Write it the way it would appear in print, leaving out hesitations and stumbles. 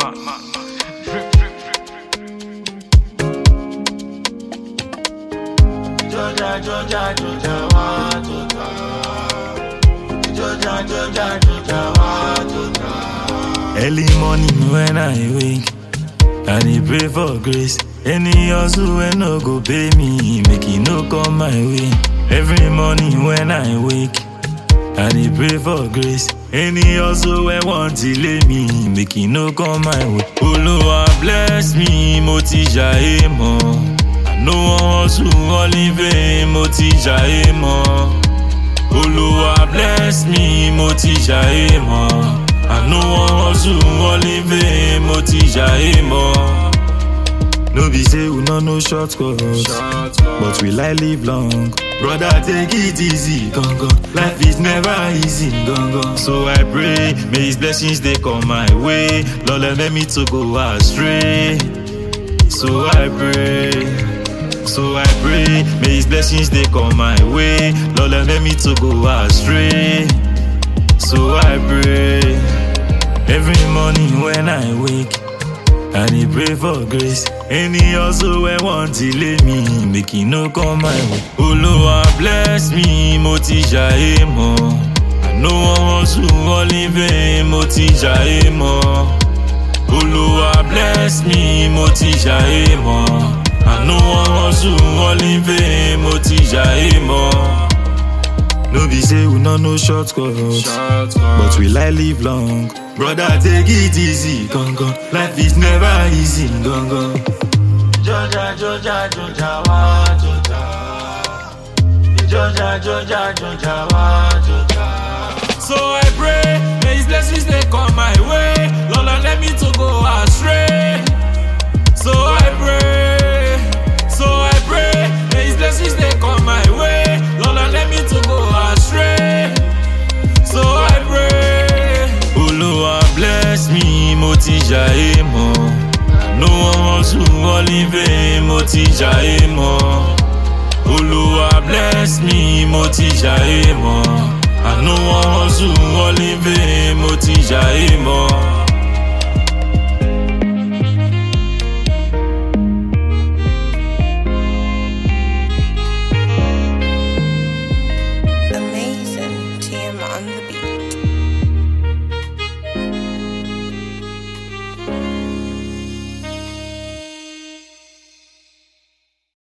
Early morning when I wake, I dey pray for grace. Any hustle when no go pay me, make it no come my way. Every morning when I wake, I dey pray for grace. Any hustle when want delay me, make it no come my way. Oluwa bless me, mo ti jaye mo. I no wan hustle only vain, mo ti jaye mo. Oluwa bless me, mo ti jaye mo. I no wan hustle only vain, mo ti jaye mo. No be say we no know shortcuts, but we like live long. Brother, take it easy, gong gong. Life is never easy, gong gong. So I pray, may His blessings they come my way. Lord, let me to go astray. So I pray, may His blessings they come my way. Lord, let me to go astray. So I pray, every morning when I wake, I dey pray for grace. Any hustle when want delay me, make it no come my way. Oluwa bless me, mo ti jaye mo. I no wan hustle only vain, mo ti jaye mo. Oluwa bless me, mo ti jaye mo. I no wan hustle only vain, mo ti jaye mo. No be say we no know shortcuts, but we like live long. Brother, take it easy, gong gong. Life is never easy, gong gong. Georgia, Georgia, Georgia, wa, Georgia. Georgia, Georgia, Georgia, wa, Georgia. So I pray, may His blessings they come my way. Lord, let me to go astray. So I pray, may His blessings they come my way. Lord, let me to go astray. So I pray, Oluwa bless me, mo ti jaye mo. No one hustle only vain, mo ti jaye mo. Oluwa bless me, mo ti jaye mo. I no one hustle only vain, mo ti jaye mo.